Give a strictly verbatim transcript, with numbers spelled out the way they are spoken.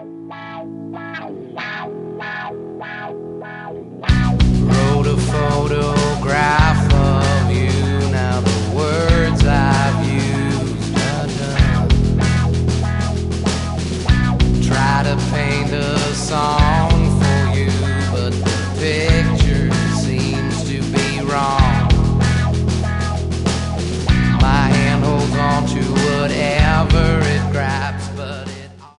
Wrote a photograph of you, now the words I've used are done. Try to paint a song